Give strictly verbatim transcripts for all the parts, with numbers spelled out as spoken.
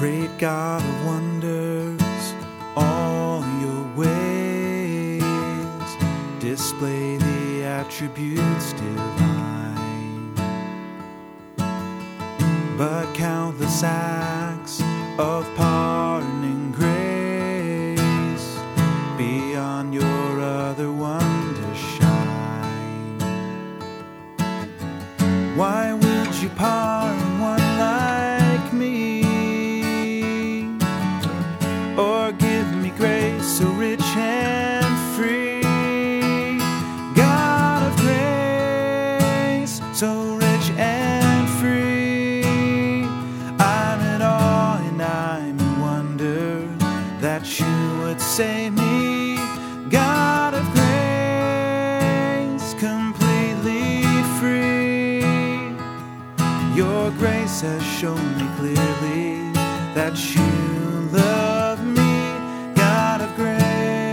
Great God of wonders, all your ways display the attributes divine. But countless acts of pardoning grace beyond your other wonders shine. Why would you pardon one like me, or give me grace so rich and free? God of grace, so rich and free, I'm in awe and I'm in wonder that you would save me. God of grace, completely free, your grace has shown me clearly that you love me. God of grace,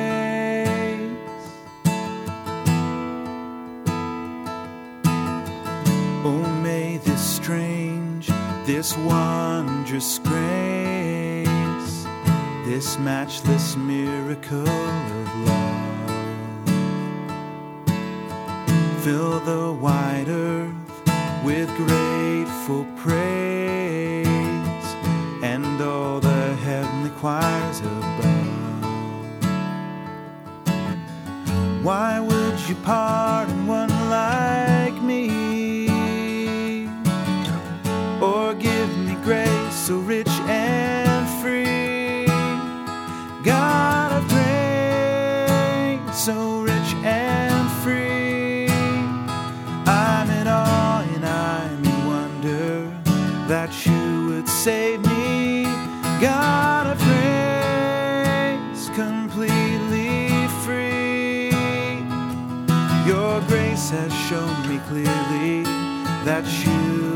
oh, may this strange, this wondrous grace, this matchless miracle of love, fill the wide earth with grateful praise and all the heavenly choirs above. Why would you pardon one like me, or give me grace so rich and free? God of grace, so rich and free, I'm in awe and I'm in wonder that you would save me. God of grace, completely free, your grace has shown me clearly that you